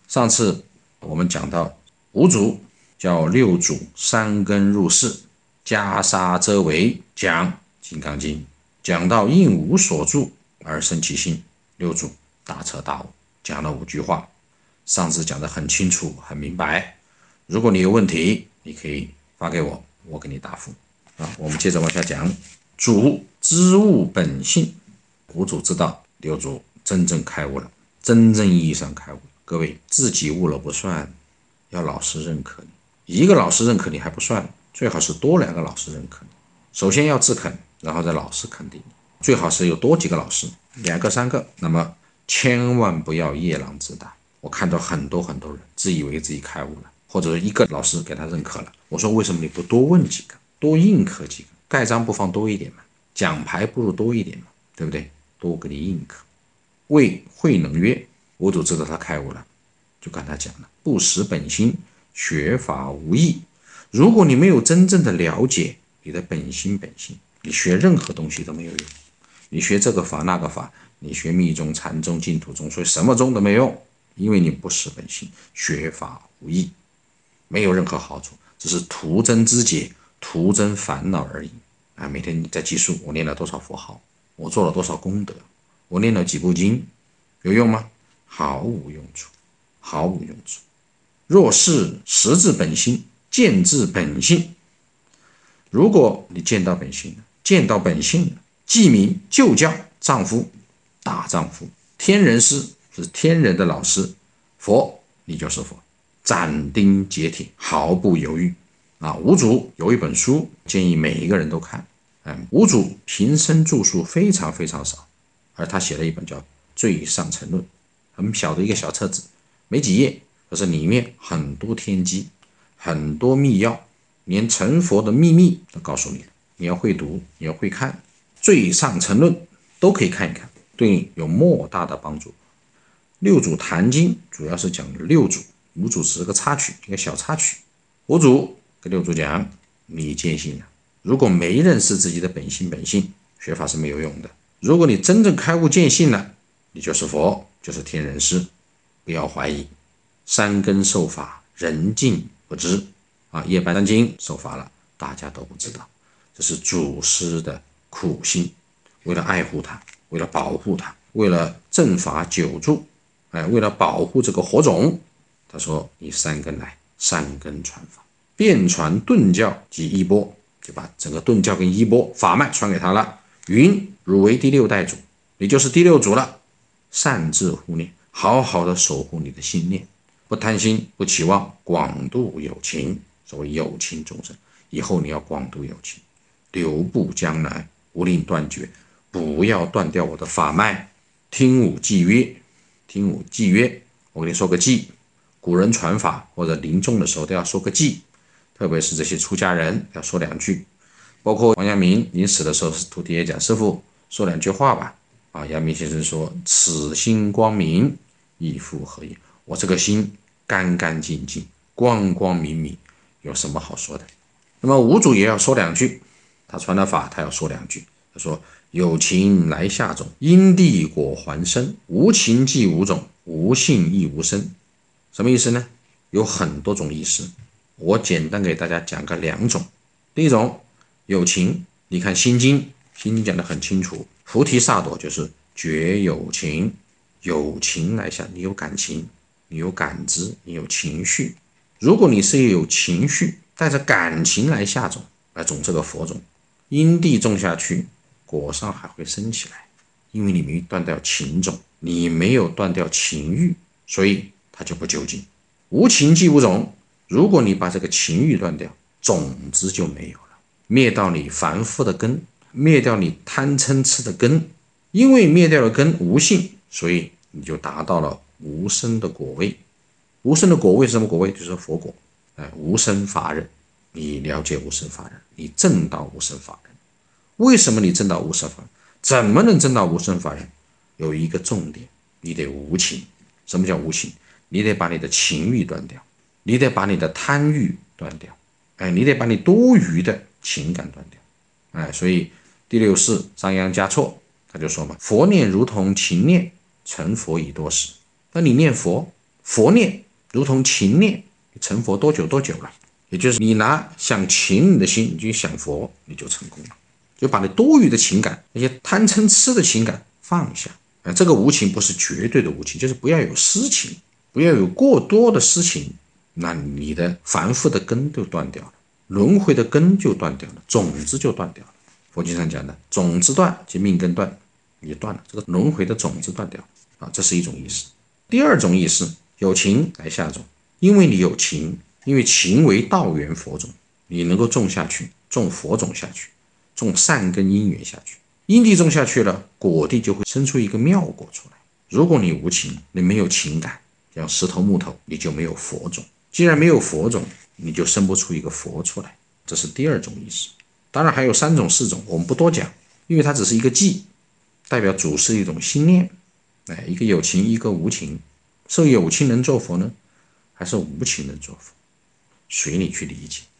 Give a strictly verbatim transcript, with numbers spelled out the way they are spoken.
上次我们讲到五祖叫六祖三根入室，袈裟遮为，讲《金刚经》，讲到应无所住而生其心，六祖大彻大悟，讲了五句话。上次讲得很清楚很明白，如果你有问题你可以发给我，我给你答复啊。我们接着往下讲，主知悟本性，五祖知道六祖真正开悟了，真正意义上开悟。各位，自己悟了不算，要老师认可你，一个老师认可你还不算，最好是多两个老师认可你。首先要自肯，然后再老师肯定你，最好是有多几个老师，两个三个，那么千万不要夜郎自大。我看到很多很多人自以为自己开悟了，或者是一个老师给他认可了，我说为什么你不多问几个，多认可几个，盖章不放多一点嘛，奖牌不如多一点嘛，对不对？多给你认可。谓慧能曰，五祖知道他开悟了，就跟他讲了，不识本心，学法无益。如果你没有真正的了解你的本心本性，你学任何东西都没有用。你学这个法那个法，你学密宗禅宗净土宗，所以什么宗都没用，因为你不识本心，学法无益，没有任何好处，只是徒增枝节，徒增烦恼而已啊！每天你在计数，我念了多少佛号，我做了多少功德，我念了几部经，有用吗？毫无用处，毫无用处。若是识至本心，见至本性，如果你见到本性了，见到本性了，即名就教丈夫，大丈夫，天人师是天人的老师，佛你就是佛，斩钉截铁，毫不犹豫啊！五祖有一本书，建议每一个人都看。嗯，五祖平生著述非常非常少，而他写了一本叫《最上乘论》，很小的一个小册子，没几页，可是里面很多天机，很多秘要，连成佛的秘密都告诉你了。你要会读，你要会看，《最上乘论》都可以看一看，对你有莫大的帮助。六祖坛经主要是讲六祖，五祖只是个插曲，一个小插曲。五祖跟六祖讲，你见性了，如果没认识自己的本性本性，学法是没有用的。如果你真正开悟见性了，你就是佛，就是天人师，不要怀疑。三根受法，人尽不知啊！夜半三经受法了，大家都不知道，这是祖师的苦心，为了爱护他，为了保护他，为了正法久住，哎，为了保护这个火种，他说你三根来，三根传法，遍传顿教及衣钵，就把整个顿教跟衣钵法脉传给他了。云汝为第六代祖，你就是第六祖了。善自护念，好好的守护你的心念，不贪心，不期望，广度有情，所谓有情众生，以后你要广度有情，留步将来，无令断绝，不要断掉我的法脉。听吾记曰，听吾记曰，我给你说个记，古人传法或者临终的时候都要说个记，特别是这些出家人要说两句，包括王阳明临死的时候，徒弟也讲，师父说两句话吧。啊，阳明先生说，此心光明，亦复何也？我这个心干干净净，光光明明，有什么好说的？那么五祖也要说两句，他传了法，他要说两句。他说，有情来下种，因地果还生，无情即无种，无性亦无生。什么意思呢？有很多种意思，我简单给大家讲个两种。第一种，有情，你看心经，心经讲得很清楚，菩提萨埵就是觉有情，有情来下，你有感情，你有感知，你有情绪。如果你是有情绪，带着感情来下种，来种这个佛种，因地种下去，果上还会生起来，因为你没断掉情种，你没有断掉情欲，所以它就不究竟。无情即无种，如果你把这个情欲断掉，种子就没有了，灭到你凡夫的根，灭掉你贪嗔痴的根，因为灭掉了根，无性，所以你就达到了无生的果位。无生的果位是什么果位？就是佛果，哎，无生法忍。你了解无生法忍，你证到无生法忍。为什么你证到无生法忍？怎么能证到无生法忍？有一个重点，你得无情。什么叫无情？你得把你的情欲断掉，你得把你的贪欲断掉，哎，你得把你多余的情感断掉，哎，所以第六世商鞅嘉措他就说嘛，佛念如同情念，成佛已多时。那你念佛， 佛念如同情念，你成佛多久多久了？也就是你拿想情你的心，你就想佛，你就成功了。就把你多余的情感，那些贪嗔痴的情感放下。啊，这个无情不是绝对的无情，就是不要有私情，不要有过多的私情，那你的凡夫的根就断掉了，轮回的根就断掉了，种子就断掉了。佛经上讲的种子断即命根断，也断了，这个轮回的种子断掉啊，这是一种意思。第二种意思，有情来下种，因为你有情，因为情为道源佛种，你能够种下去，种佛种下去，种善根因缘下去，因地种下去了，果地就会生出一个妙果出来。如果你无情，你没有情感，像石头木头，你就没有佛种。既然没有佛种，你就生不出一个佛出来，这是第二种意思。当然还有三种四种，我们不多讲，因为它只是一个记，代表主是一种心念。哎，一个有情，一个无情。是有情能做佛呢，还是无情能做佛？随你去理解。